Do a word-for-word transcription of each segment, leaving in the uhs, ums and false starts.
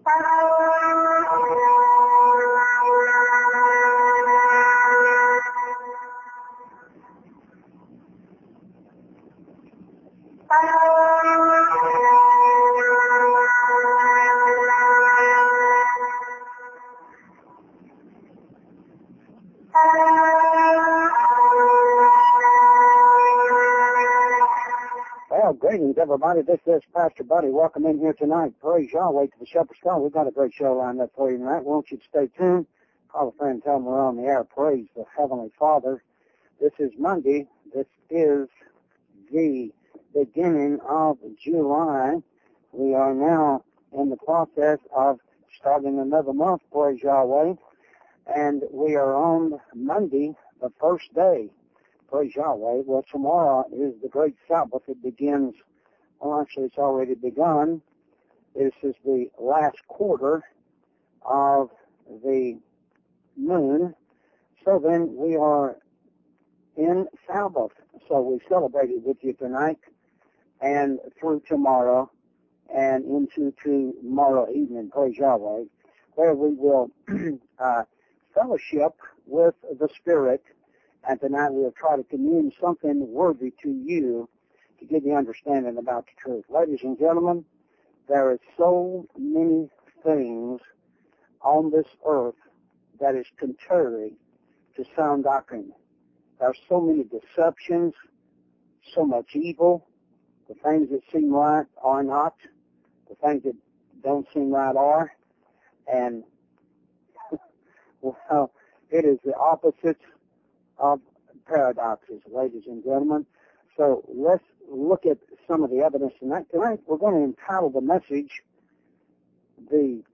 Well, greetings, everybody. This is Pastor Buddy. Welcome in here tonight. Praise Yahweh to the Shepherd's Call. We've got a great show lined up for you tonight. Won't you stay tuned? Call a friend, tell them we're on the air. Praise the Heavenly Father. This is Monday. This is the beginning of July. We are now in the process of starting another month, praise Yahweh. And we are on Monday, the first day. Praise Yahweh. Well, tomorrow is the great Sabbath. It begins, well, actually, it's already begun. This is the last quarter of the moon. So then we are in Sabbath. So we celebrate it with you tonight and through tomorrow and into tomorrow evening. Praise Yahweh. Where we will uh, fellowship with the Spirit. And tonight we'll try to commune something worthy to you to give you understanding about the truth. Ladies and gentlemen, there are so many things on this earth that is contrary to sound doctrine. There are so many deceptions, so much evil. The things that seem right are not. The things that don't seem right are. And, well, it is the opposite of paradoxes, ladies and gentlemen. So let's look at some of the evidence tonight. Tonight we're going to entitle the message the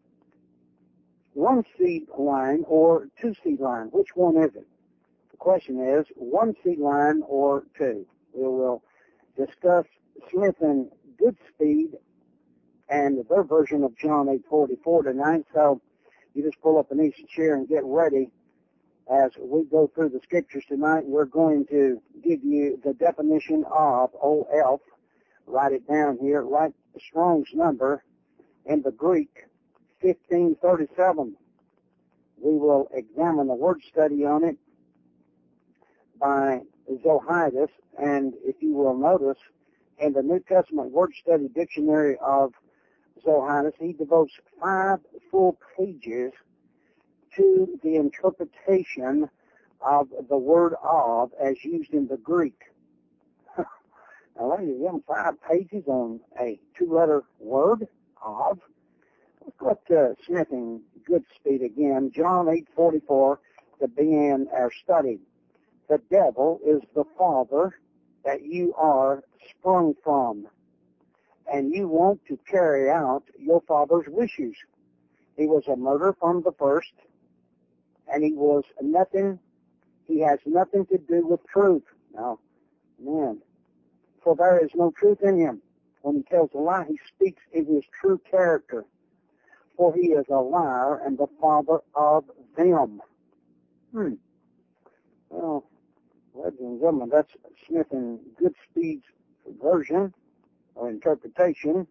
one seed line or two seed line. Which one is it? The question is one seed line or two. We will discuss Smith and Goodspeed and their version of John eight forty-four tonight. So you just pull up an easy chair and get ready. As we go through the scriptures tonight, we're going to give you the definition of O F. Write it down here. Write the Strong's number in the Greek, fifteen thirty-seven. We will examine the word study on it by Zohidus. And if you will notice, in the New Testament word study dictionary of Zohidus, he devotes five full pages to the interpretation of the word of as used in the Greek. Now, ladies and gentlemen, five pages on a two-letter word, of. Let's go up to Smith and Goodspeed again. John eight forty-four to begin our study. The devil is the father that you are sprung from, and you want to carry out your father's wishes. He was a murderer from the first, and he was nothing, he has nothing to do with truth. Now, man, for there is no truth in him. When he tells a lie, he speaks in his true character. For he is a liar and the father of them. Hmm. Well, ladies and gentlemen, that's Smith and Goodspeed's version or interpretation.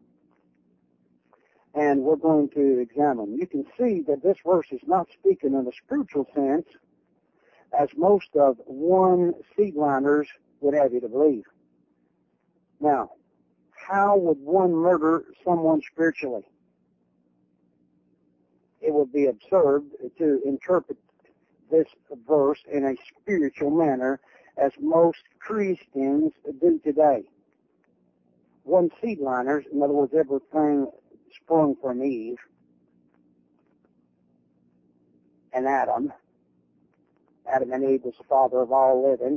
And we're going to examine. You can see that this verse is not speaking in a spiritual sense, as most of one seedliners would have you to believe. Now, how would one murder someone spiritually? It would be absurd to interpret this verse in a spiritual manner, as most Christians do today. One seedliners, in other words, everything sprung from Eve and Adam. Adam and Eve was the father of all living.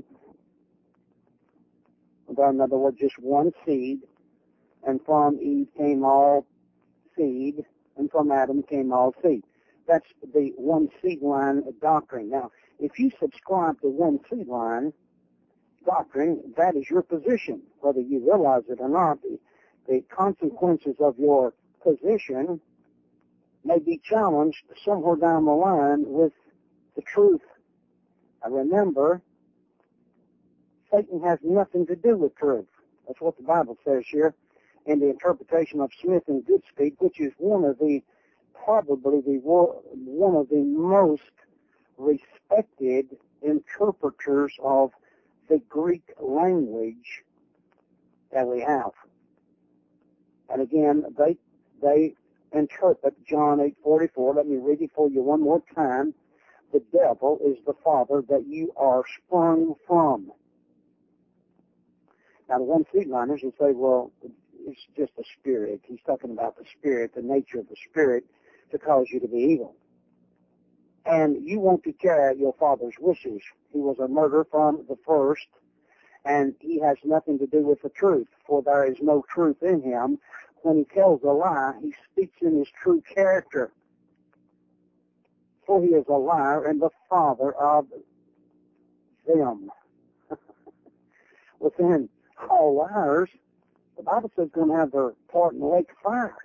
In other words, just one seed, and from Eve came all seed, and from Adam came all seed. That's the one seed line doctrine. Now, if you subscribe to one seed line doctrine, that is your position, whether you realize it or not. The, the consequences of your position may be challenged somewhere down the line with the truth. Now remember, Satan has nothing to do with truth. That's what the Bible says here in the interpretation of Smith and Goodspeed, which is one of the probably the one of the most respected interpreters of the Greek language that we have. And again, they they interpret John eight forty-four. Let me read it for you one more time. The devil is the father that you are sprung from. Now, the one seed-liners will say, well, it's just a spirit. He's talking about the spirit, the nature of the spirit to cause you to be evil. And you want to carry out your father's wishes. He was a murderer from the first, and he has nothing to do with the truth, for there is no truth in him. When he tells a lie, he speaks in his true character. For he is a liar and the father of them. Within all liars, the Bible says going to have their part in the lake of fire.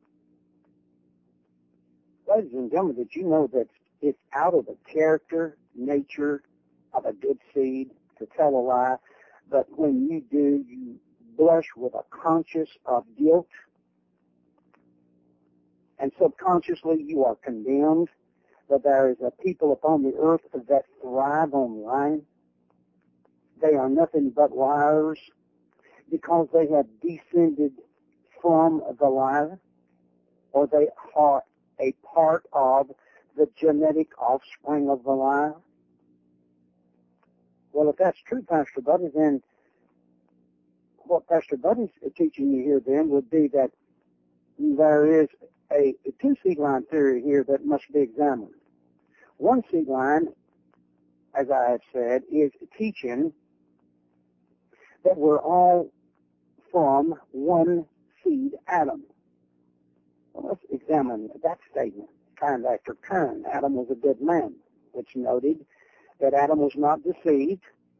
Ladies and gentlemen, did you know that it's out of the character, nature of a good seed to tell a lie, but when you do, you blush with a conscience of guilt, and subconsciously you are condemned, that there is a people upon the earth that thrive on lying. They are nothing but liars because they have descended from the liar, or they are a part of the genetic offspring of the liar. Well, if that's true, Pastor Buddy, then what Pastor Buddy's teaching you here then would be that there is a, a two seed line theory here that must be examined. One seed line, as I have said, is teaching that we're all from one seed, Adam. Well, let's examine that statement, kind after kind. Adam was a good man, which noted that Adam was not deceived.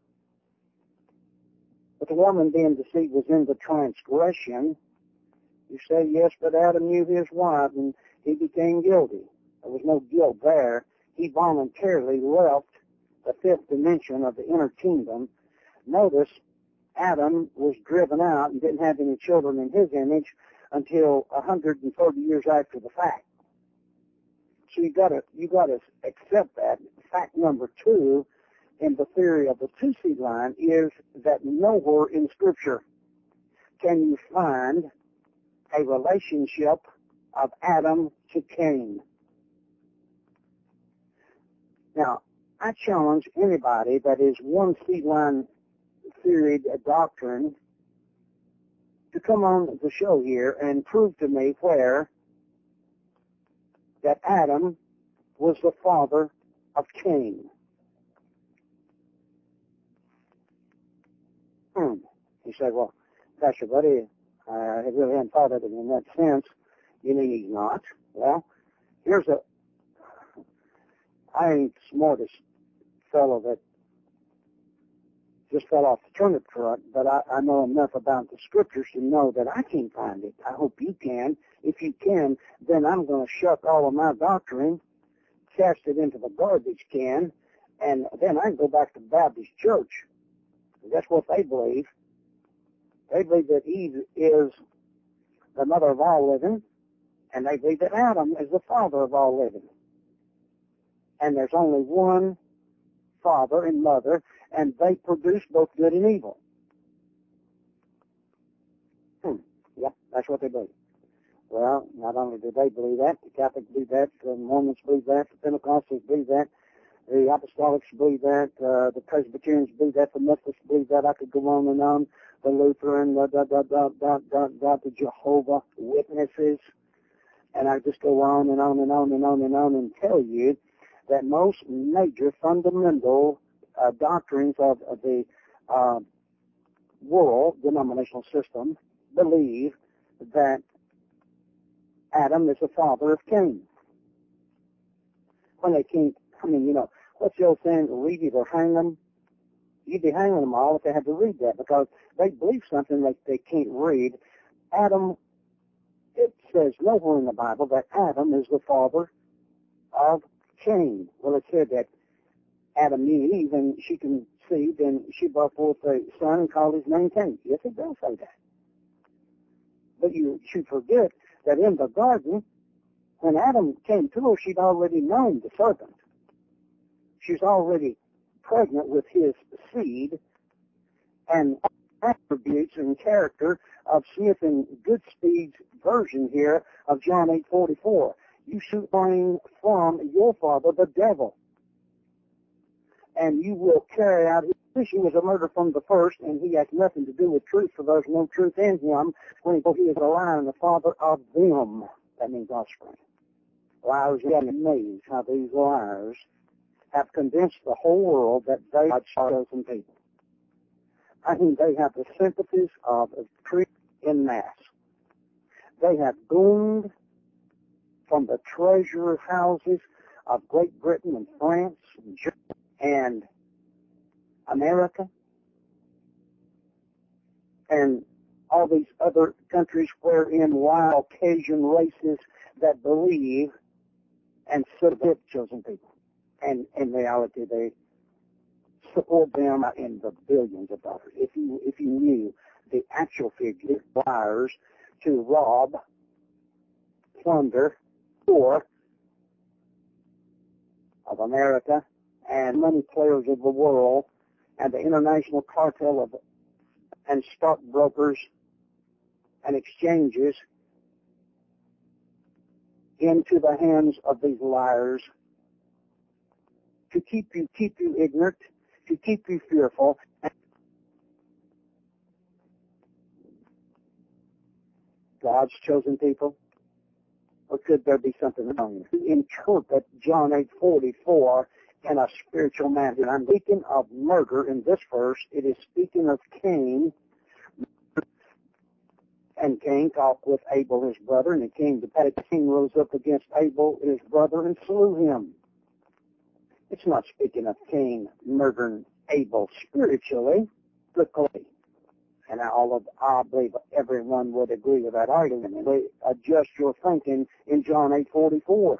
But the woman being deceived was in the transgression. You say, yes, but Adam knew his wife and he became guilty. There was no guilt there. He voluntarily left the fifth dimension of the inner kingdom. Notice Adam was driven out and didn't have any children in his image until one hundred thirty years after the fact. So you got to you got to accept that. Fact number two in the theory of the two seed line is that nowhere in Scripture can you find a relationship of Adam to Cain. Now, I challenge anybody that is one seed line theory doctrine to come on the show here and prove to me where that Adam was the father of Cain. Hmm. You say, well, Pastor Buddy, I really hadn't thought of it in that sense. You mean he's not? Well, here's a, I ain't the smartest fellow that just fell off the turnip truck, but I, I know enough about the Scriptures to know that I can find it. I hope you can. If you can, then I'm going to shuck all of my doctrine, cast it into the garbage can, and then I can go back to Baptist Church. That's what they believe. They believe that Eve is the mother of all living, and they believe that Adam is the father of all living. And there's only one father and mother, and they produce both good and evil. Hmm. Yeah, that's what they believe. Well, not only do they believe that, the Catholics believe that, the Mormons believe that, the Pentecostals believe that, the Apostolics believe that, uh, the Presbyterians believe that, the Methodists believe that. I could go on and on. The Lutheran, da, da, da, da, da, da, da, the Jehovah Witnesses, and I just go on and on and on and on and on and tell you that most major fundamental uh, doctrines of, of the uh, world denominational system believe that Adam is the father of Cain. When they can't, I mean, you know, what's the old saying, read it or hang them? You'd be hanging them all if they had to read that, because they believe something that they can't read. Adam, it says nowhere in the Bible that Adam is the father of Cain. Well, it said that Adam knew Eve, and she conceived, and she brought forth a son and called his name Cain. Yes, it does say that. But you should forget that in the garden, when Adam came to her, she'd already known the serpent. She's already pregnant with his seed, and attributes and character of Smith and Goodspeed's version here of John eight forty-four. You should learn from your father, the devil, and you will carry out his mission. He was a murderer from the first, and he has nothing to do with truth, for there's no truth in him. When he is a liar and the father of them, that means offspring. Liars, are amazed how these liars have convinced the whole world that they are chosen people. I think they have the sympathies of truth in mass. They have gleaned from the treasure houses of Great Britain and France and Germany and America and all these other countries wherein wild Caucasian races that believe and submit chosen people. And in reality, they support them in the billions of dollars. If you if you knew the actual figure wires to rob, plunder, or of America and money players of the world and the international cartel of and stockbrokers and exchanges into the hands of these liars to keep you keep you ignorant, to keep you fearful. God's chosen people? Or could there be something wrong? To interpret John eight forty-four in a spiritual manner. And I'm speaking of murder in this verse. It is speaking of Cain. And Cain talked with Abel, his brother, and it came to pass Cain rose up against Abel, his brother, and slew him. It's not speaking of Cain murdering Abel spiritually, physically. And all of, I believe everyone would agree with that argument. Adjust your thinking in John eight forty-four.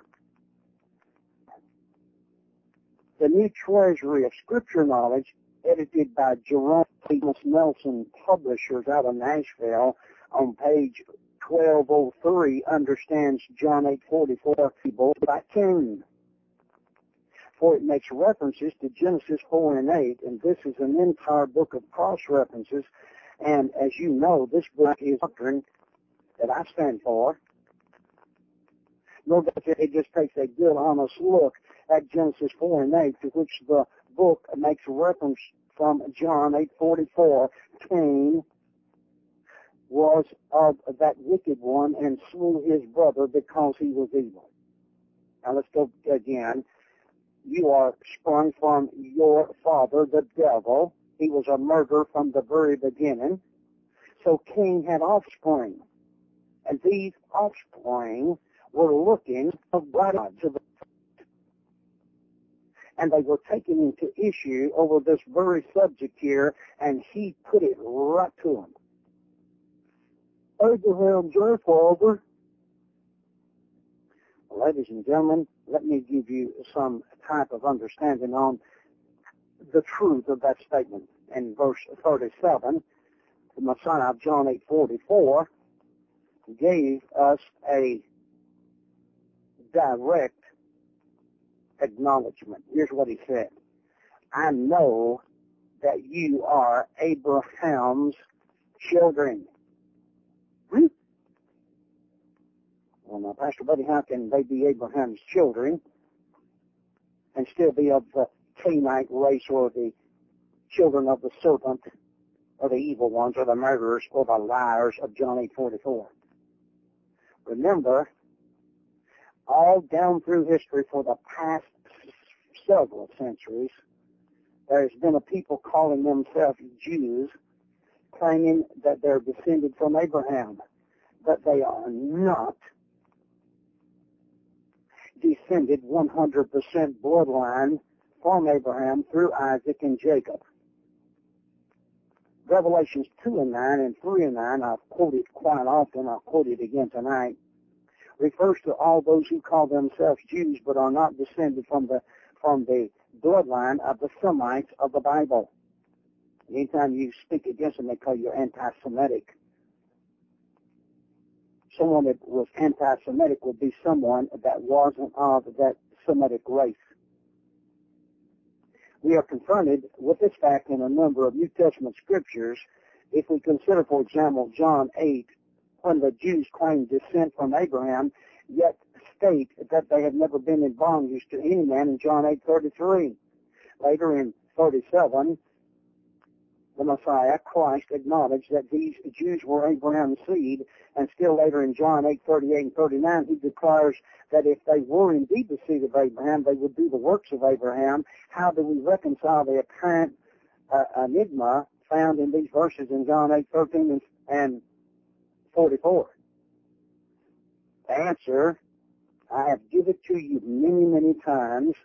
The New Treasury of Scripture Knowledge, edited by Jerome Nelson Publishers out of Nashville, on page twelve oh three, understands John eight forty-four by Cain. For it makes references to Genesis four and eight, and this is an entire book of cross-references. And as you know, this book is doctrine that I stand for. No doubt it just takes a good, honest look at Genesis four and eight, to which the book makes reference from John eight forty-four. Cain was of that wicked one and slew his brother because he was evil. Now let's go again. You are sprung from your father, the devil. He was a murderer from the very beginning. So Cain had offspring. And these offspring were looking of God to the and they were taken into issue over this very subject here, and he put it right to them. Abraham's your father. Ladies and gentlemen, let me give you some type of understanding on the truth of that statement. In verse thirty-seven, the Messiah of John eight forty-four gave us a direct acknowledgement. Here's what he said. I know that you are Abraham's children. Hmm? Well, now, Pastor Buddy, how can they be Abraham's children and still be of the Canaanite race, or the children of the serpent, or the evil ones, or the murderers, or the liars of John eight forty-four? Remember, all down through history for the past several centuries, there has been a people calling themselves Jews, claiming that they're descended from Abraham, but they are not descended one hundred percent bloodline from Abraham through Isaac and Jacob. Revelations two and nine and three and nine, I've quoted quite often, I'll quote it again tonight, refers to all those who call themselves Jews but are not descended from the from the bloodline of the Semites of the Bible. Anytime you speak against them, they call you anti-Semitic. someone that was anti-Semitic would be someone that wasn't of that Semitic race. We are confronted with this fact in a number of New Testament scriptures. If we consider, for example, John eight, when the Jews claim descent from Abraham, yet state that they have never been in bondage to any man in John eight thirty-three. Later in thirty-seven, the Messiah, Christ, acknowledged that these Jews were Abraham's seed, and still later in John eight thirty-eight and thirty-nine, he declares that if they were indeed the seed of Abraham, they would do the works of Abraham. How do we reconcile the apparent uh, enigma found in these verses in John eight thirteen and, and forty-four? The answer, I have given to you many, many times,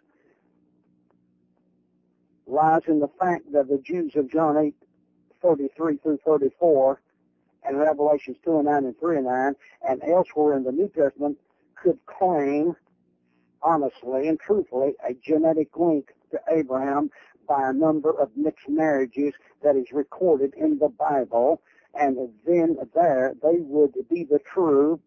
lies in the fact that the Jews of John eight thirty-three through thirty-four and Revelations two and nine and three and nine and elsewhere in the New Testament could claim honestly and truthfully a genetic link to Abraham by a number of mixed marriages that is recorded in the Bible, and then there they would be the true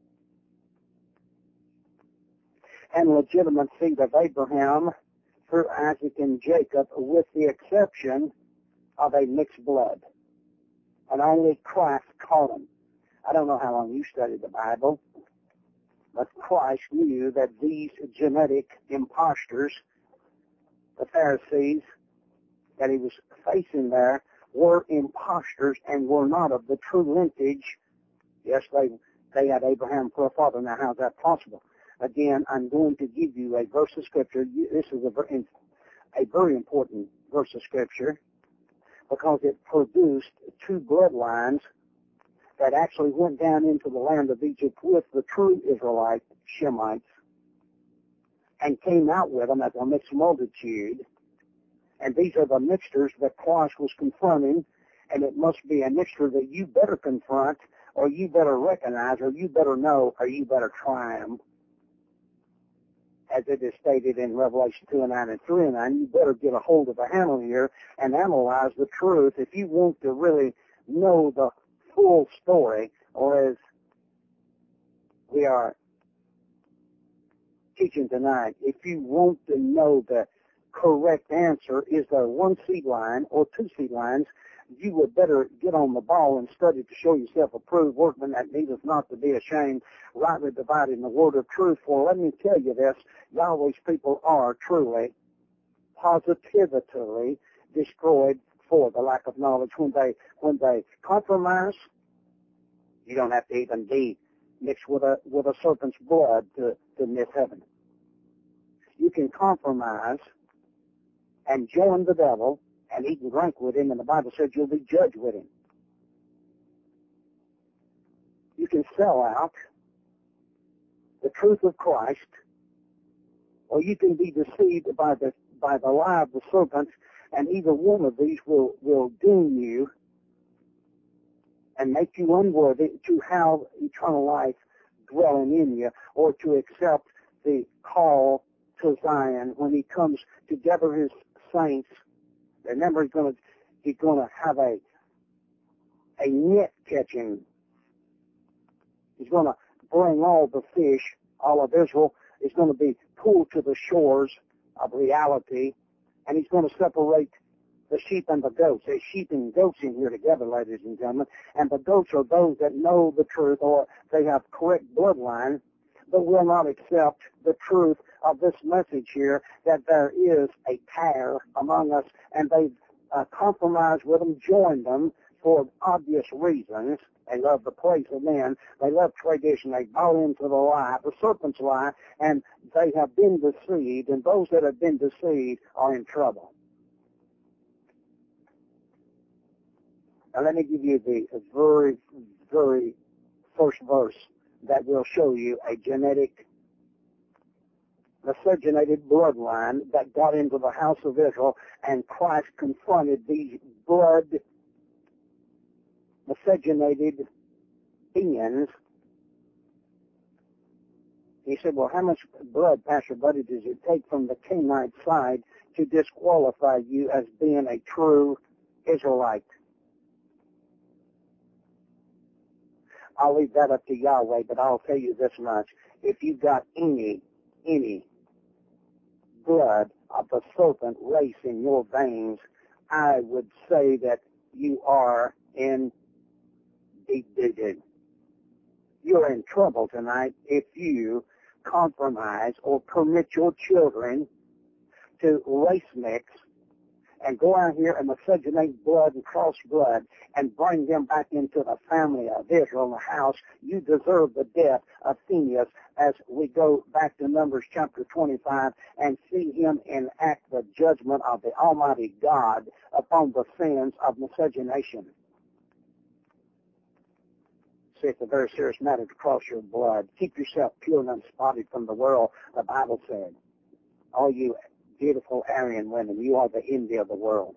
and legitimate seed of Abraham through Isaac and Jacob, with the exception of a mixed blood. And only Christ caught them. I don't know how long you studied the Bible, but Christ knew that these genetic imposters, the Pharisees, that he was facing there, were imposters and were not of the true lineage. Yes, they they had Abraham for a father. Now, how's that possible? Again, I'm going to give you a verse of Scripture. This is a, a very important verse of Scripture because it produced two bloodlines that actually went down into the land of Egypt with the true Israelite Shemites and came out with them as a mixed multitude. And these are the mixtures that Christ was confronting, and it must be a mixture that you better confront, or you better recognize, or you better know, or you better try them. As it is stated in Revelation two and nine and three and nine, you better get a hold of the handle here and analyze the truth. If you want to really know the full story, or as we are teaching tonight, if you want to know the correct answer, is there one seed line or two seed lines, you would better get on the ball and study to show yourself approved workman that needeth not to be ashamed, rightly dividing the word of truth. For let me tell you this, Yahweh's people are truly, positively destroyed for the lack of knowledge. When they when they compromise, you don't have to even be mixed with a with a serpent's blood to, to miss heaven. You can compromise and join the devil and eat and drink with him, and the Bible says you'll be judged with him. You can sell out the truth of Christ, or you can be deceived by the by the lie of the serpent, and either one of these will, will doom you and make you unworthy to have eternal life dwelling in you, or to accept the call to Zion when he comes to gather his saints. Remember, he's going to he's going to have a a net catching. He's going to bring all the fish, all of Israel. Is going to be pulled to the shores of reality, and he's going to separate the sheep and the goats. There's sheep and goats in here together, ladies and gentlemen. And the goats are those that know the truth, or they have correct bloodline, but will not accept the truth of this message here, that there is a pair among us, and they uh, compromise with them, join them for obvious reasons. They love the praise of men. They love tradition. They bought into the lie, the serpent's lie, and they have been deceived, and those that have been deceived are in trouble. Now let me give you the very, very first verse that will show you a genetic, miscegenated bloodline that got into the house of Israel, and Christ confronted these blood miscegenated beings. He said, well, how much blood, Pastor Buddy, does it take from the Canaanite side to disqualify you as being a true Israelite? I'll leave that up to Yahweh, but I'll tell you this much. If you've got any, any blood of the serpent race in your veins, I would say that you are in deep doo-doo. You're in trouble tonight if you compromise or permit your children to race mix and go out here and miscegenate blood and cross blood and bring them back into the family of Israel in the house. You deserve the death of Phineas, as we go back to Numbers chapter twenty-five and see him enact the judgment of the Almighty God upon the sins of miscegenation. See, it's a very serious matter to cross your blood. Keep yourself pure and unspotted from the world, the Bible said. All you beautiful Aryan women, you are the envy of the world.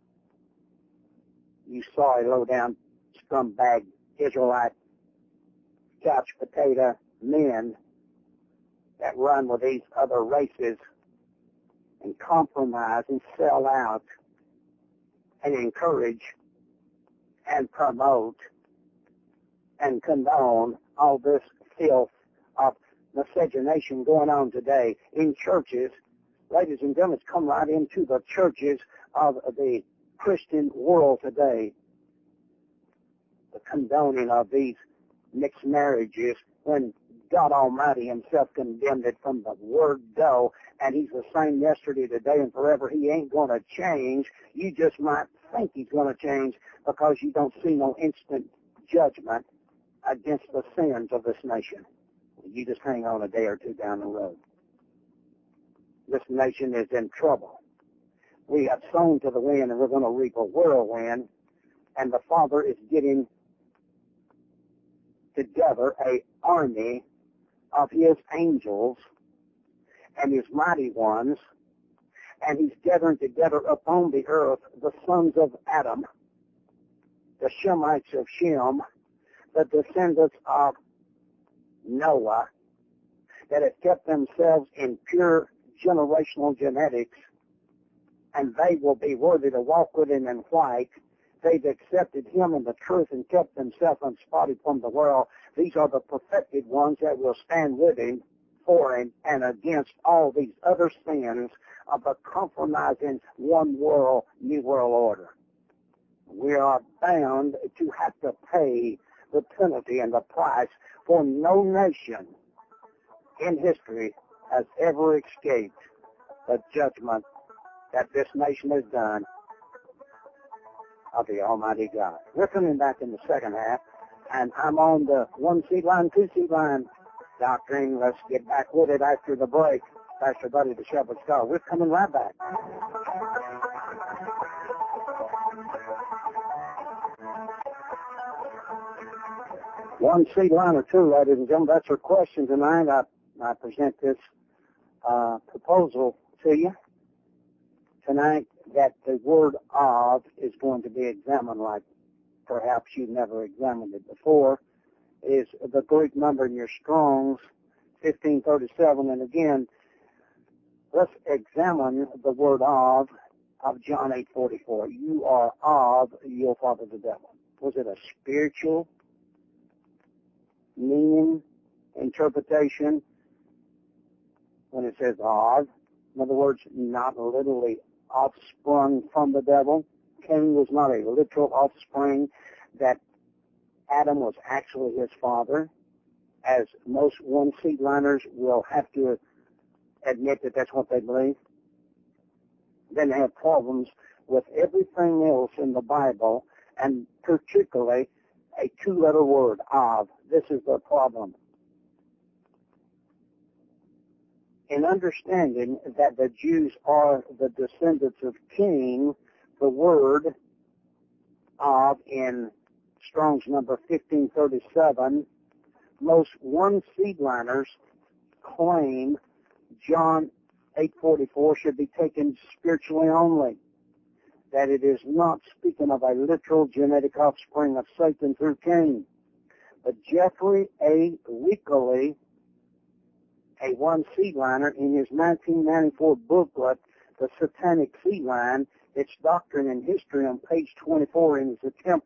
You sorry, low-down, scumbag, Israelite, couch potato men that run with these other races and compromise and sell out and encourage and promote and condone all this filth of miscegenation going on today in churches. Ladies and gentlemen, it's come right into the churches of the Christian world today. The condoning of these mixed marriages when God Almighty himself condemned it from the word go, and he's the same yesterday, today, and forever. He ain't going to change. You just might think he's going to change because you don't see no instant judgment against the sins of this nation. You just hang on a day or two down the road. This nation is in trouble. We have sown to the wind, and we're going to reap a whirlwind, and the Father is getting together a army of his angels and his mighty ones, and he's gathering together upon the earth the sons of Adam, the Shemites of Shem, the descendants of Noah, that have kept themselves in pure generational genetics, and they will be worthy to walk with him in white. They've accepted him in the truth and kept themselves unspotted from the world. These are the perfected ones that will stand with him, for him, and against all these other sins of the compromising one world, new world order. We are bound to have to pay the penalty and the price, for no nation in history has ever escaped the judgment that this nation has done of the Almighty God. We're coming back in the second half, and I'm on the one seed line, two seed line doctrine. Let's get back with it after the break. Pastor Buddy, the Shepherd's Call. We're coming right back. One seed line or two, ladies and gentlemen. That's our question tonight. I, I present this uh, proposal to you tonight, that the word of is going to be examined like perhaps you've never examined it before. Is the Greek number in your Strong's fifteen thirty-seven. And again, let's examine the word of of John eight forty-four. You are of your father the devil. Was it a spiritual meaning, interpretation, when it says of? In other words, not literally offsprung from the devil. Cain was not a literal offspring, that Adam was actually his father, as most one-seed-liners will have to admit that that's what they believe. Then they have problems with everything else in the Bible, and particularly a two-letter word, of. This is their problem. In understanding that the Jews are the descendants of Cain, the word of in Strong's number fifteen thirty-seven, most one-seed-liners claim John eight forty-four should be taken spiritually only, that it is not speaking of a literal genetic offspring of Satan through Cain. But Jeffrey A. Weekly, a one-seed-liner, in his nineteen ninety-four booklet, The Satanic Seed Line, Its Doctrine and History, on page twenty-four, in his attempt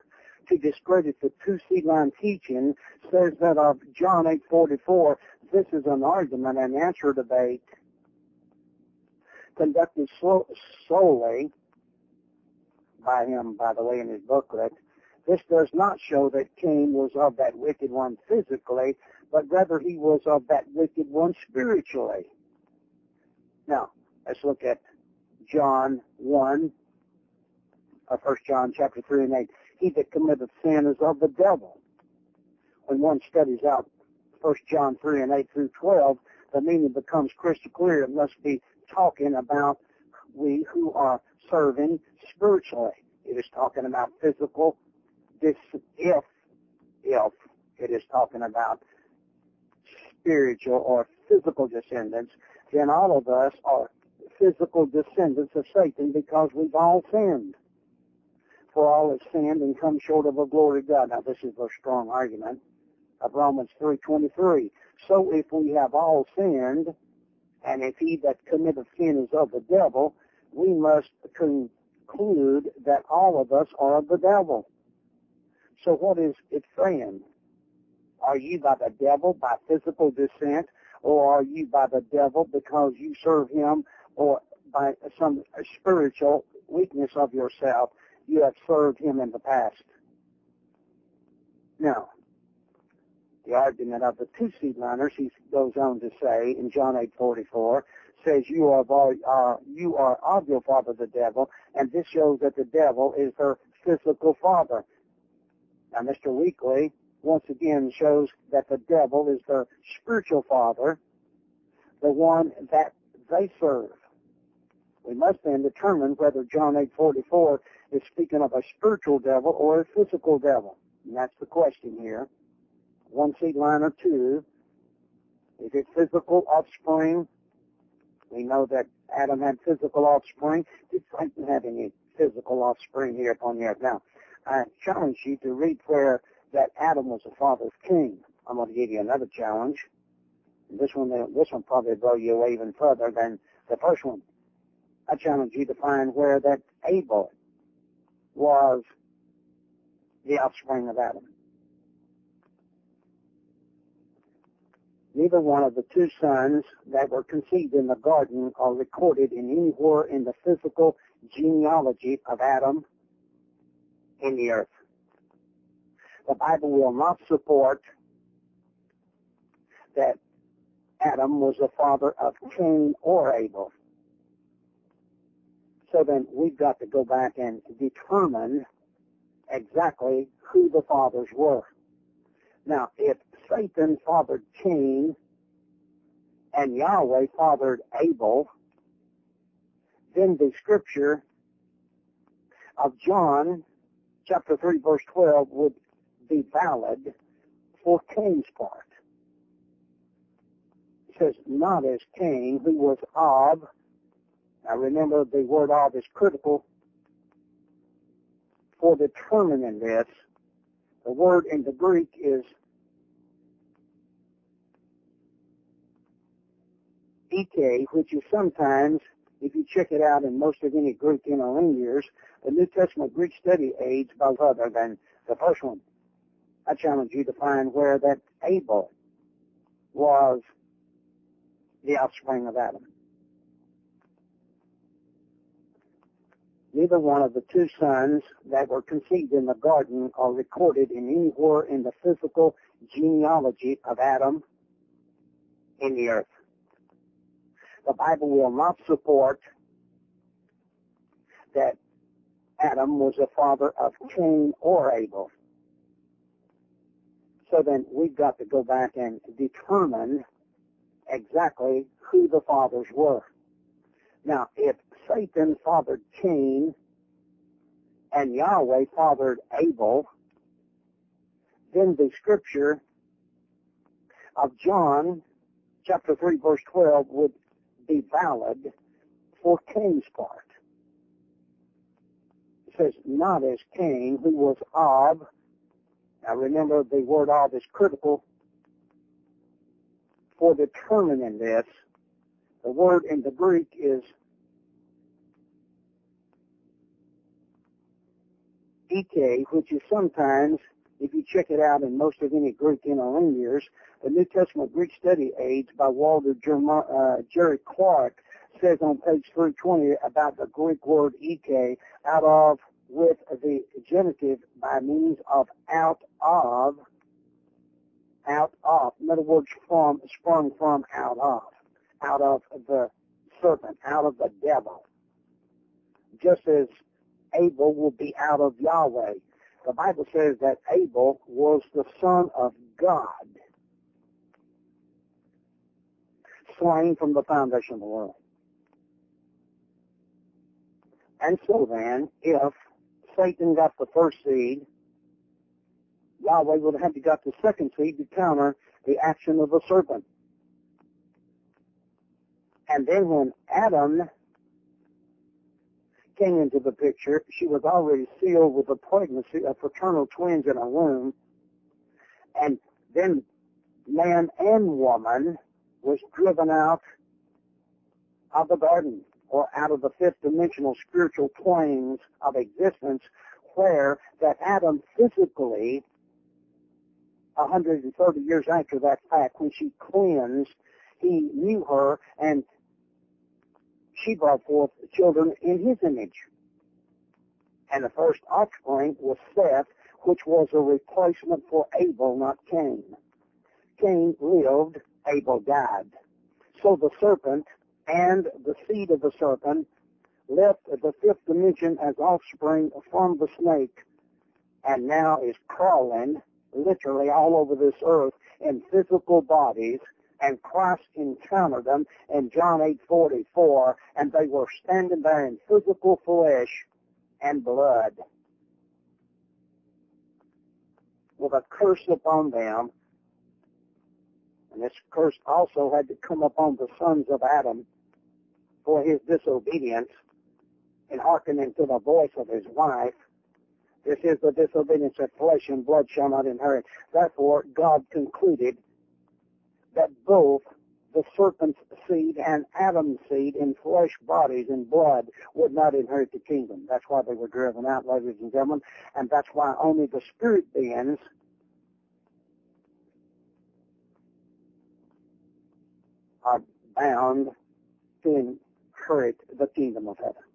to discredit the two-seed line teaching says that of John eight forty-four, this is an argument and answer debate conducted so, solely by him, by the way, in his booklet. This does not show that Cain was of that wicked one physically, but rather he was of that wicked one spiritually. Now, let's look at John one, or First John chapter three and eight. He that committeth sin is of the devil. When one studies out First John three and eight through twelve, the meaning becomes crystal clear. It must be talking about we who are serving spiritually. It is talking about physical, this, if, if it is talking about spiritual or physical descendants, then all of us are physical descendants of Satan because we've all sinned. For all have sinned and come short of the glory of God. Now, this is a strong argument of Romans three twenty-three. So if we have all sinned, and if he that committeth sin is of the devil, we must conclude that all of us are of the devil. So what is it saying? Are you by the devil by physical descent, or are you by the devil because you serve him, or by some spiritual weakness of yourself, you have served him in the past? Now, the argument of the two-seed liners, he goes on to say in John eight forty-four, says you are, uh, you are of your father the devil, and this shows that the devil is their physical father. Now, Mister Weekly once again shows that the devil is their spiritual father, the one that they serve. We must then determine whether John eight forty-four is speaking of a spiritual devil or a physical devil. And that's the question here. One seed line or two. Is it physical offspring? We know that Adam had physical offspring. Did Satan have any physical offspring here upon the earth? Now, I challenge you to read where that Adam was the father of Cain. I'm going to give you another challenge. This one, this one probably blow you away even further than the first one. I challenge you to find where that Abel was the offspring of Adam. Neither one of the two sons that were conceived in the garden are recorded in anywhere in the physical genealogy of Adam in the earth. The Bible will not support that Adam was the father of Cain or Abel. So then we've got to go back and determine exactly who the fathers were. Now, if Satan fathered Cain and Yahweh fathered Abel, then the scripture of John chapter three verse twelve would be valid for Cain's part. It says, not as Cain, who was of, now remember the word of is critical for determining this. The word in the Greek is Ike, which is sometimes, if you check it out in most of any Greek interlinears, the New Testament Greek study aids both other than the first one. I challenge you to find where that Abel was the offspring of Adam. Neither one of the two sons that were conceived in the garden are recorded in anywhere in the physical genealogy of Adam in the earth. The Bible will not support that Adam was the father of Cain or Abel. So then we've got to go back and determine exactly who the fathers were. Now, if Satan fathered Cain and Yahweh fathered Abel, then the scripture of John chapter three verse twelve would be valid for Cain's part. It says, not as Cain, who was of, now remember the word of is critical for determining this. The word in the Greek is Ek, which is sometimes, if you check it out in most of any Greek interlinears, the New Testament Greek Study Aids by Walter Germa, uh, Jerry Clark says on page three twenty about the Greek word Ek, out of, with the genitive by means of out of, out of, in other words, from, sprung from, out of, out of the serpent, out of the devil. Just as Abel will be out of Yahweh. The Bible says that Abel was the son of God, slain from the foundation of the world. And so then, if Satan got the first seed, Yahweh would have to got the second seed to counter the action of the serpent. And then when Adam came into the picture, she was already sealed with the pregnancy of fraternal twins in her womb. And then man and woman was driven out of the garden, or out of the fifth dimensional spiritual planes of existence, where that Adam physically, one hundred thirty years after that fact, when she cleansed, he knew her, and she brought forth children in his image. And the first offspring was Seth, which was a replacement for Abel, not Cain. Cain lived, Abel died. So the serpent and the seed of the serpent left the fifth dimension as offspring from the snake, and now is crawling literally all over this earth in physical bodies. And Christ encountered them in John eight forty-four, and they were standing there in physical flesh and blood, with a curse upon them. And this curse also had to come upon the sons of Adam for his disobedience in hearkening to the voice of his wife. This is the disobedience that flesh and blood shall not inherit. Therefore, God concluded that both the serpent's seed and Adam's seed in flesh, bodies, and blood would not inherit the kingdom. That's why they were driven out, ladies and gentlemen, and that's why only the spirit beings are bound to inherit the kingdom of heaven.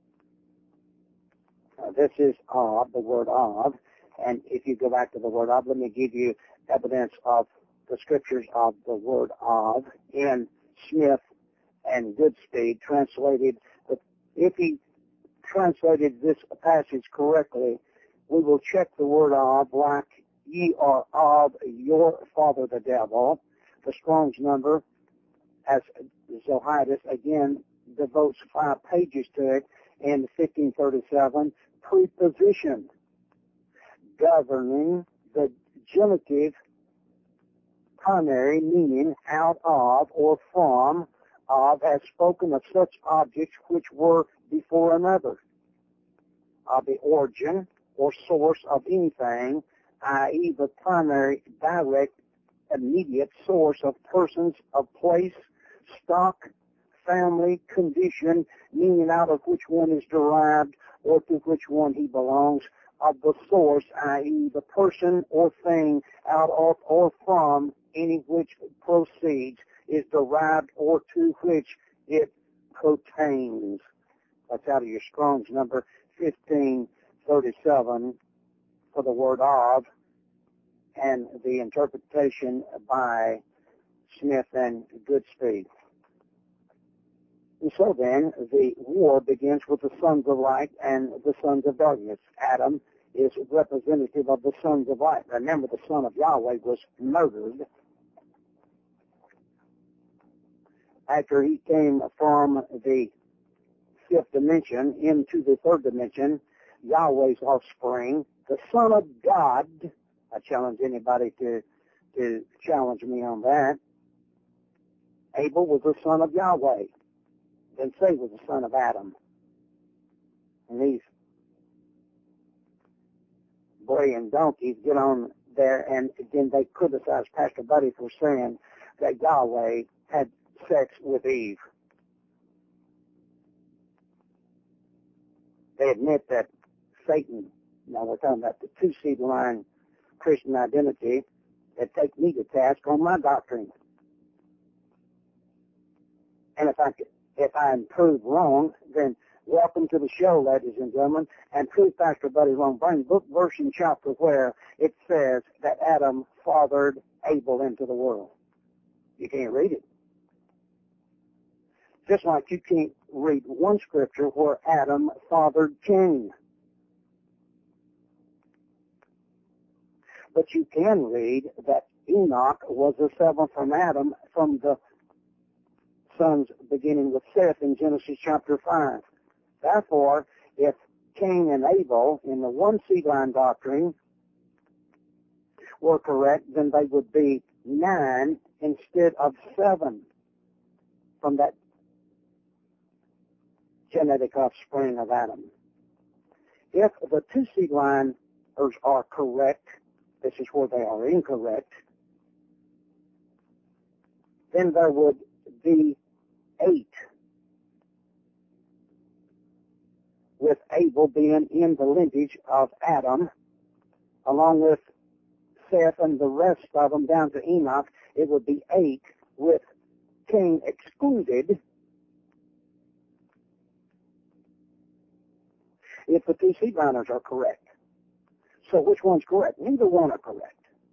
Now, this is of, the word of, and if you go back to the word of, let me give you evidence of the scriptures of the word of in Smith and Goodspeed translated. But if he translated this passage correctly, we will check the word of like ye are of your father the devil. The Strong's number, as Zohidus again devotes five pages to it in fifteen thirty-seven, preposition governing the genitive primary meaning out of or from of, as spoken of such objects which were before another, of the origin or source of anything, that is the primary, direct, immediate source of persons, of place, stock, family, condition, meaning out of which one is derived or to which one he belongs, of the source, that is the person or thing out of or from any which proceeds, is derived or to which it pertains. That's out of your Strong's number fifteen thirty-seven for the word of, and the interpretation by Smith and Goodspeed. And so then, the war begins with the sons of light and the sons of darkness. Adam is representative of the sons of light. Remember, the son of Yahweh was murdered after he came from the fifth dimension into the third dimension. Yahweh's offspring, the Son of God. I challenge anybody to to challenge me on that. Abel was the son of Yahweh. Then say was the son of Adam. And these boy and donkeys get on there, and then they criticize Pastor Buddy for saying that Yahweh had sex with Eve. They admit that Satan Now we're talking about the two-seed line Christian identity that take me to task on my doctrine. And if I if I am proved wrong, then welcome to the show, ladies and gentlemen, and prove Pastor Buddy wrong. Bring book, verse, and chapter where it says that Adam fathered Abel into the world. You can't read it. Just like you can't read one scripture where Adam fathered Cain. But you can read that Enoch was the seventh from Adam from the sons beginning with Seth in Genesis chapter five. Therefore, if Cain and Abel in the one seed line doctrine were correct, then they would be nine instead of seven from that genetic offspring of Adam. If the two seed liners are correct, this is where they are incorrect, then there would be eight, with Abel being in the lineage of Adam, along with Seth and the rest of them down to Enoch. It would be eight, with Cain excluded, if the two seed liners are correct. So which one's correct? Neither one are correct.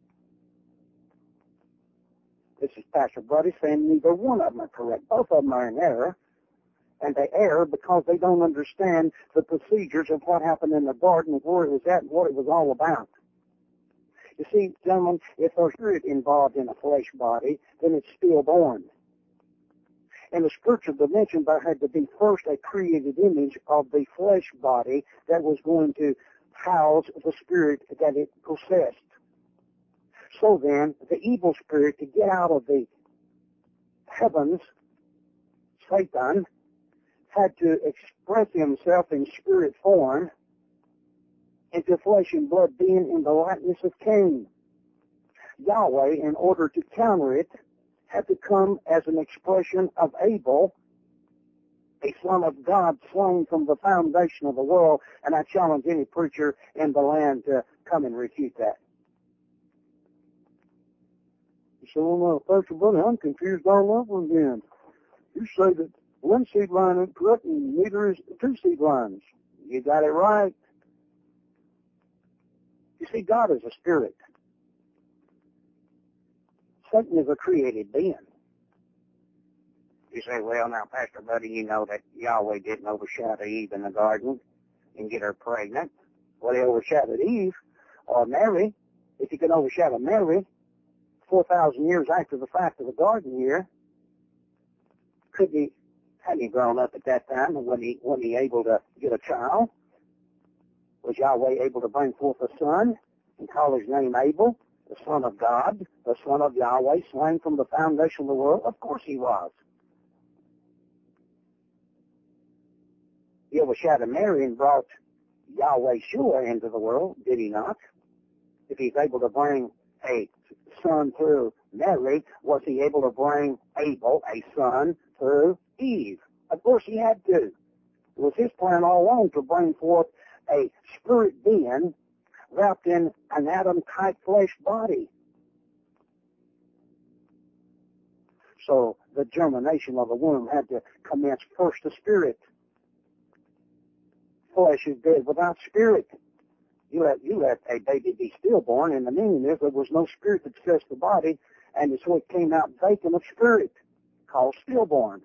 This is Pastor Buddy saying neither one of them are correct. Both of them are in error, and they err because they don't understand the procedures of what happened in the garden, where it was at, and what it was all about. You see, gentlemen, if there's spirit involved in a flesh body, then it's stillborn. In the spiritual dimension, there had to be first a created image of the flesh body that was going to house the spirit that it possessed. So then, the evil spirit, to get out of the heavens, Satan, had to express himself in spirit form into flesh and blood, being in the likeness of Cain. Yahweh, in order to counter it, had to come as an expression of Abel, a son of God slain from the foundation of the world, and I challenge any preacher in the land to come and refute that. So, uh, Pastor Buddy, I'm confused all over again. You say that one seed line is correct and neither is two seed lines. You got it right. You see, God is a spirit. Satan is a created being. You say, well, now, Pastor Buddy, you know that Yahweh didn't overshadow Eve in the garden and get her pregnant. Well, he overshadowed Eve or Mary. If he could overshadow Mary four thousand years after the fact of the garden year, could he, had he grown up at that time, and when he, when he able to get a child? Was Yahweh able to bring forth a son and call his name Abel, the son of God, the son of Yahweh, slain from the foundation of the world? Of course he was. He overshadowed Mary and brought Yahweh Shua into the world, did he not? If he's able to bring a son through Mary, was he able to bring Abel, a son, through Eve? Of course he had to. It was his plan all along to bring forth a spirit being wrapped in an Adam-type flesh body. So the germination of the womb had to commence first the spirit. Flesh is dead without spirit. You let, you let a baby be stillborn, and the meaning is there was no spirit that possessed the body, and so it came out vacant of spirit, called stillborn.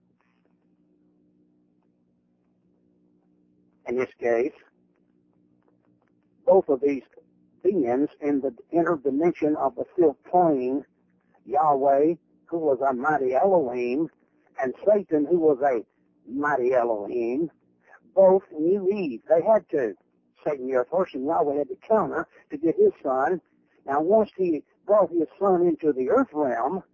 In this case, both of these beings in the inner dimension of the fifth plane, Yahweh, who was a mighty Elohim, and Satan, who was a mighty Elohim, both knew Eve. They had to. Satan knew her first, and Yahweh had to counter to get his son. Now, once he brought his son into the earth realm,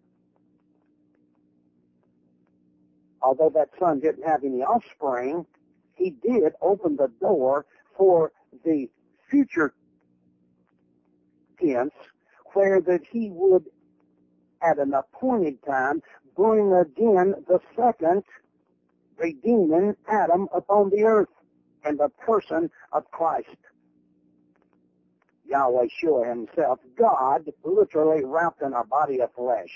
although that son didn't have any offspring, he did open the door for the future tense, where that he would, at an appointed time, bring again the second redeeming Adam upon the earth in the person of Christ. Yahweh Shua himself, God literally wrapped in a body of flesh.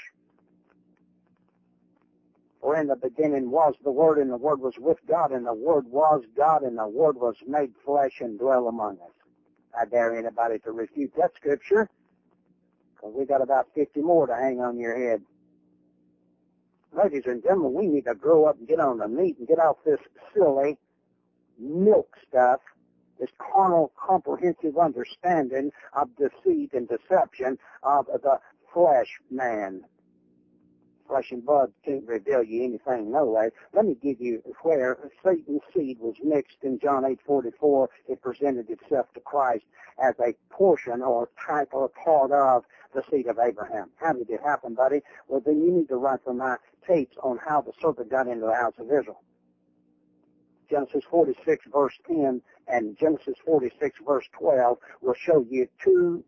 For in the beginning was the Word, and the Word was with God, and the Word was God, and the Word was made flesh and dwelt among us. I dare anybody to refute that scripture, because we got about fifty more to hang on your head. Ladies and gentlemen, we need to grow up and get on the meat and get off this silly milk stuff, this carnal comprehensive understanding of deceit and deception of the flesh man. Flesh and blood can't reveal you anything, no way. Let me give you where Satan's seed was mixed in John eight forty-four. It presented itself to Christ as a portion or type or part of the seed of Abraham. How did it happen, buddy? Well, then you need to write from my tapes on how the serpent got into the house of Israel. Genesis forty-six verse ten and Genesis forty-six verse twelve will show you two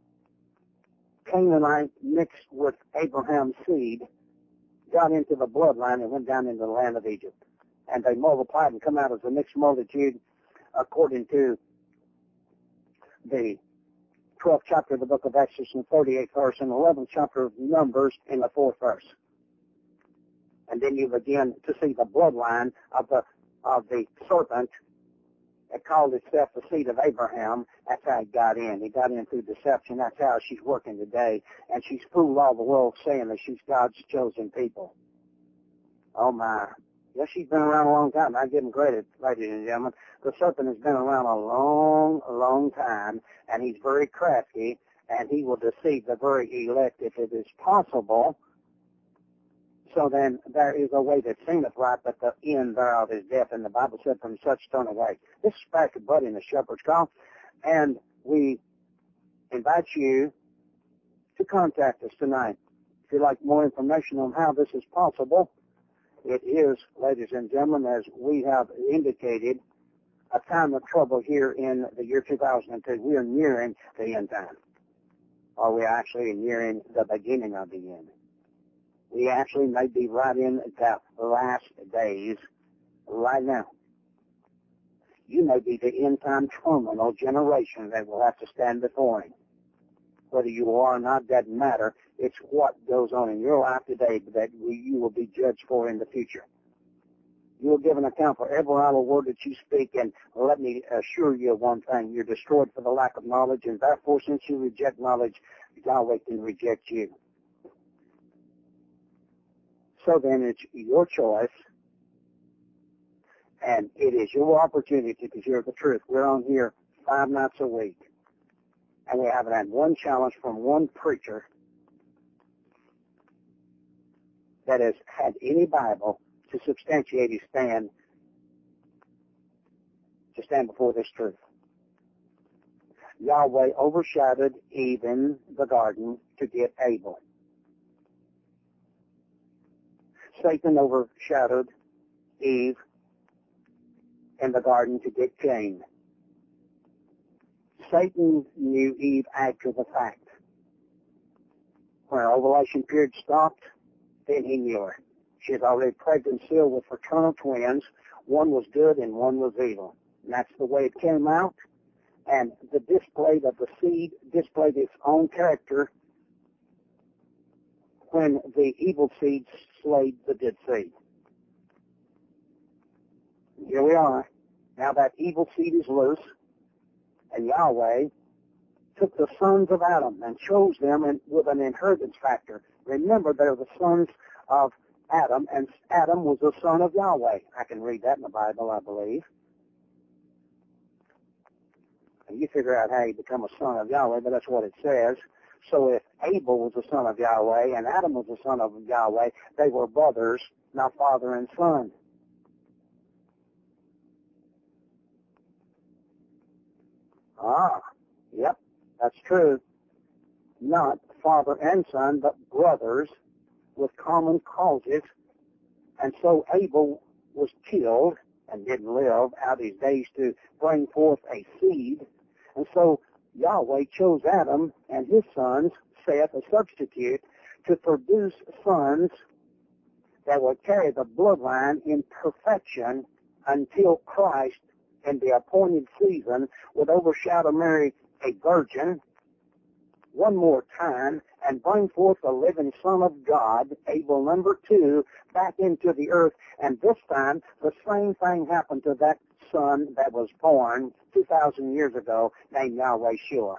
Canaanites mixed with Abraham's seed got into the bloodline and went down into the land of Egypt. And they multiplied and come out as a mixed multitude according to the twelfth chapter of the book of Exodus in the thirty-eighth verse and the eleventh chapter of Numbers in the fourth verse. And then you begin to see the bloodline of the of the serpent. It called itself the seed of Abraham. That's how it got in. It got in through deception. That's how she's working today. And she's fooled all the world saying that she's God's chosen people. Oh, my. Yes, she's been around a long time. I give him credit, ladies and gentlemen. The serpent has been around a long, long time, and he's very crafty, and he will deceive the very elect if it is possible. So then there is a way that seemeth right, but the end thereof is death. And the Bible said, from such turn away. This is Pastor Buddy in the Shepherd's Call, and we invite you to contact us tonight. If you'd like more information on how this is possible, it is, ladies and gentlemen, as we have indicated, a time of trouble here in the year two thousand two. We are nearing the end time. Or we are actually nearing the beginning of the end. We actually may be right in the last days right now. You may be the end-time terminal generation that will have to stand before him. Whether you are or not doesn't matter. It's what goes on in your life today that you will be judged for in the future. You will give an account for every idle word that you speak, and let me assure you of one thing. You're destroyed for the lack of knowledge, and therefore, since you reject knowledge, Yahweh can reject you. So then it's your choice, and it is your opportunity to hear the truth. We're on here five nights a week, and we haven't had one challenge from one preacher that has had any Bible to substantiate his stand, to stand before this truth. Yahweh overshadowed Eve in the garden to get Abel. Satan overshadowed Eve in the garden to get Cain. Satan knew Eve after the fact. When her ovulation period stopped, then he knew her. She had already pregnant still with fraternal twins. One was good and one was evil. And that's the way it came out. And the display of the seed displayed its own character when the evil seed slayed the good seed. Here we are. Now that evil seed is loose, and Yahweh took the sons of Adam and chose them in, with an inheritance factor. Remember, they're the sons of Adam, and Adam was the son of Yahweh. I can read that in the Bible, I believe. And you figure out how you become a son of Yahweh, but that's what it says. So if Abel was the son of Yahweh and Adam was the son of Yahweh, they were brothers, not father and son. Ah, yep, that's true. Not father and son, but brothers with common causes. And so Abel was killed and didn't live out his days to bring forth a seed. And so Yahweh chose Adam and his sons, Seth, a substitute, to produce sons that would carry the bloodline in perfection until Christ, in the appointed season, would overshadow Mary a virgin one more time and bring forth the living Son of God, Abel number two, back into the earth. And this time, the same thing happened to that son that was born two thousand years ago named Yahweh Shua.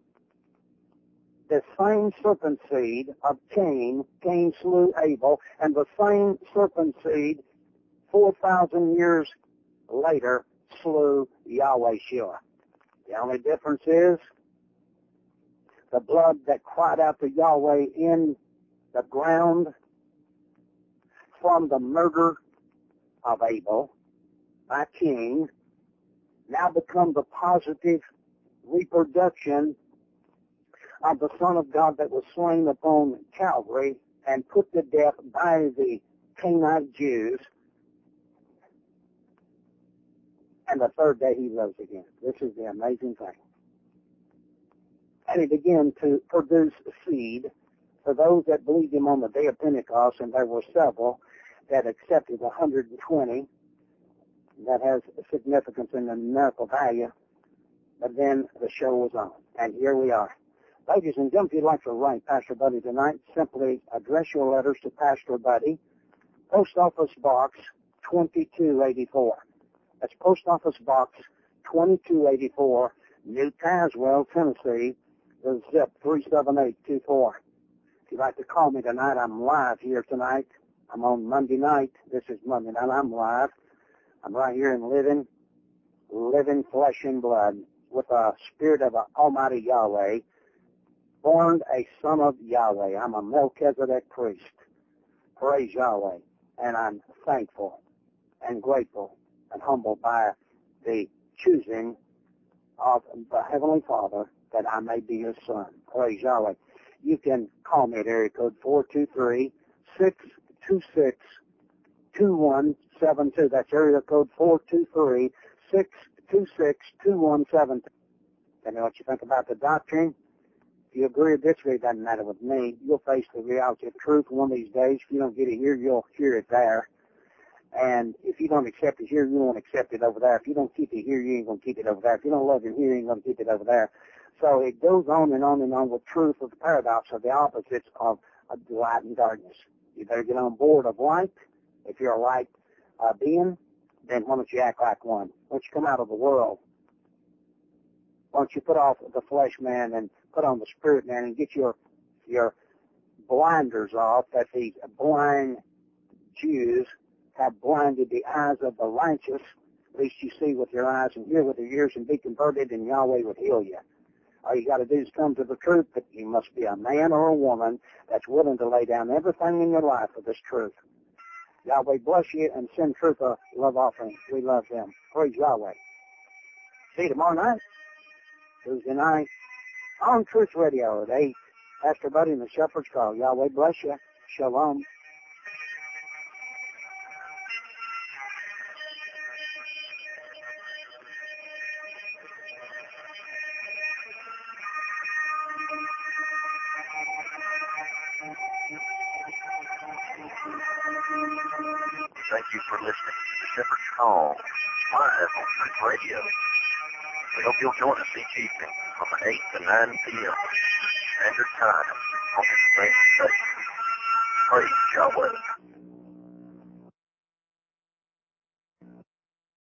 The same serpent seed of Cain, Cain slew Abel, and the same serpent seed four thousand years later slew Yahweh Shua. The only difference is the blood that cried out to Yahweh in the ground from the murder of Abel by Cain now become the positive reproduction of the Son of God that was slain upon Calvary and put to death by the Canaanite Jews. And the third day he rose again. This is the amazing thing. And he began to produce seed for those that believed him on the day of Pentecost, and there were several that accepted one hundred twenty. That has significance in the numerical value. But then the show was on, and here we are. Ladies and gentlemen, if you'd like to write Pastor Buddy tonight, simply address your letters to Pastor Buddy, Post Office Box twenty-two eighty-four. That's Post Office Box twenty-two eighty-four, New Tazewell, Tennessee, the zip three seven eight two four. If you'd like to call me tonight, I'm live here tonight. I'm on Monday night. This is Monday night. I'm live. I'm right here in living, living flesh and blood with the spirit of Almighty Yahweh, born a son of Yahweh. I'm a Melchizedek priest. Praise Yahweh. And I'm thankful and grateful and humbled by the choosing of the Heavenly Father that I may be his son. Praise Yahweh. You can call me at area code four two three, six two six, two one seven two. That's area code four two three, six two six, two one seven two. Tell me what you think about the doctrine. If you agree or disagree, it doesn't matter with me. You'll face the reality of truth one of these days. If you don't get it here, you'll hear it there. And if you don't accept it here, you won't accept it over there. If you don't keep it here, you ain't going to keep it over there. If you don't love it here, you ain't going to keep it over there. So it goes on and on and on with truth of the paradox of the opposites of, of light and darkness. You better get on board of light. If you're a light uh, being, then why don't you act like one? Why don't you come out of the world? Why don't you put off the flesh man and put on the spirit man and get your your blinders off that these blind Jews have blinded the eyes of the righteous. At least you see with your eyes and hear with your ears and be converted, and Yahweh will heal you. All you got to do is come to the truth, but you must be a man or a woman that's willing to lay down everything in your life for this truth. Yahweh bless you and send truth a love offering. We love him. Praise Yahweh. See you tomorrow night, Tuesday night, on Truth Radio at eight. Pastor Buddy and the Shepherd's Call. Yahweh bless you. Shalom. Thank you for listening to the Shepherd's Call, live on Truth Radio. We hope you'll join us each evening from eight to nine p.m. Standard Time on this same station. Praise Yahweh.